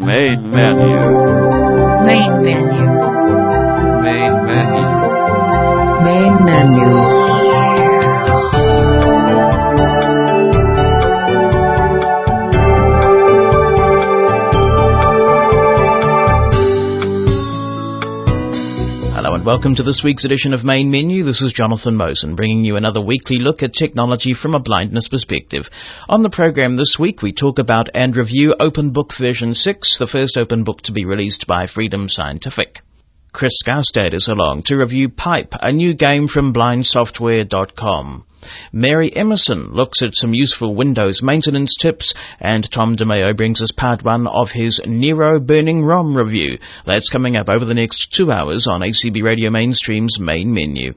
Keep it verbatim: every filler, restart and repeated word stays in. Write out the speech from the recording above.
Main menu. Main menu. Main menu. Main menu. Welcome to this week's edition of Main Menu. This is Jonathan Mosen, bringing you another weekly look at technology from a blindness perspective. On the program this week, we talk about and review Open Book version six, the first open book to be released by Freedom Scientific. Chris Skarstad is along to review Pipe, a new game from blind software dot com. Mary Emerson looks at some useful Windows maintenance tips, and Tom DeMeo brings us part one of his Nero Burning ROM review. That's coming up over the next two hours on A C B Radio Mainstream's Main Menu.